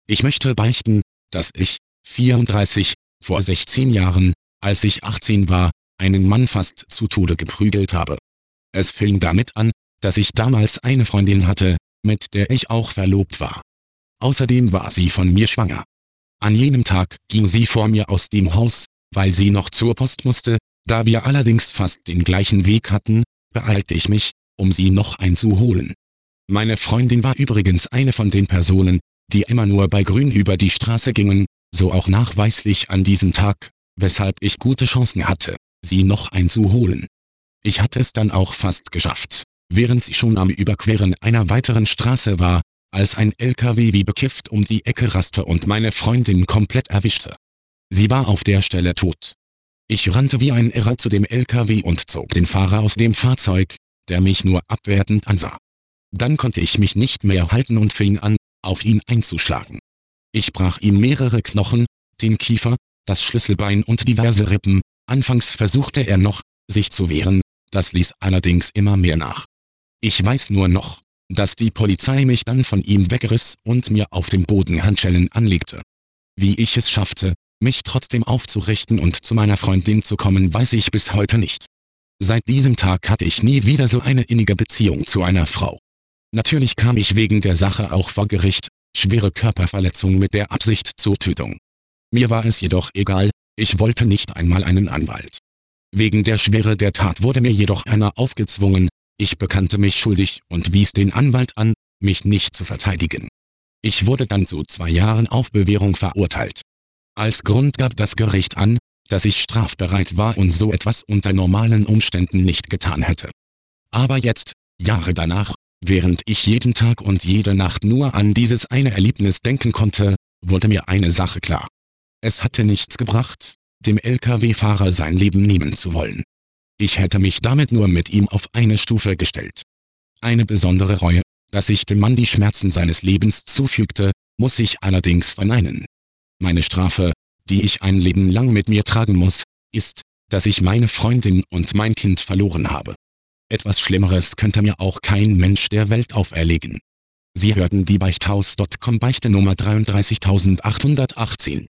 Ich möchte beichten, dass ich, 34, vor 16 Jahren, als ich 18 war, einen Mann fast zu Tode geprügelt habe. Es fing damit an, dass ich damals eine Freundin hatte, mit der ich auch verlobt war. Außerdem war sie von mir schwanger. An jenem Tag ging sie vor mir aus dem Haus, weil sie noch zur Post musste. Da wir allerdings fast den gleichen Weg hatten, beeilte ich mich, um sie noch einzuholen. Meine Freundin war übrigens eine von den Personen, die immer nur bei Grün über die Straße gingen, so auch nachweislich an diesem Tag, weshalb ich gute Chancen hatte, sie noch einzuholen. Ich hatte es dann auch fast geschafft, während sie schon am Überqueren einer weiteren Straße war, als ein LKW wie bekifft um die Ecke raste und meine Freundin komplett erwischte. Sie war auf der Stelle tot. Ich rannte wie ein Irrer zu dem LKW und zog den Fahrer aus dem Fahrzeug, der mich nur abwertend ansah. Dann konnte ich mich nicht mehr halten und fing an, auf ihn einzuschlagen. Ich brach ihm mehrere Knochen, den Kiefer, das Schlüsselbein und diverse Rippen. Anfangs versuchte er noch, sich zu wehren, das ließ allerdings immer mehr nach. Ich weiß nur noch, dass die Polizei mich dann von ihm wegriss und mir auf dem Boden Handschellen anlegte. Wie ich es schaffte, mich trotzdem aufzurichten und zu meiner Freundin zu kommen, weiß ich bis heute nicht. Seit diesem Tag hatte ich nie wieder so eine innige Beziehung zu einer Frau. Natürlich kam ich wegen der Sache auch vor Gericht, schwere Körperverletzung mit der Absicht zur Tötung. Mir war es jedoch egal, ich wollte nicht einmal einen Anwalt. Wegen der Schwere der Tat wurde mir jedoch einer aufgezwungen, ich bekannte mich schuldig und wies den Anwalt an, mich nicht zu verteidigen. Ich wurde dann zu 2 Jahren auf Bewährung verurteilt. Als Grund gab das Gericht an, dass ich strafbereit war und so etwas unter normalen Umständen nicht getan hätte. Aber jetzt, Jahre danach, während ich jeden Tag und jede Nacht nur an dieses eine Erlebnis denken konnte, wurde mir eine Sache klar. Es hatte nichts gebracht, dem LKW-Fahrer sein Leben nehmen zu wollen. Ich hätte mich damit nur mit ihm auf eine Stufe gestellt. Eine besondere Reue, dass ich dem Mann die Schmerzen seines Lebens zufügte, muss ich allerdings verneinen. Meine Strafe, die ich ein Leben lang mit mir tragen muss, ist, dass ich meine Freundin und mein Kind verloren habe. Etwas Schlimmeres könnte mir auch kein Mensch der Welt auferlegen. Sie hörten die Beichthaus.com Beichte Nummer 33818.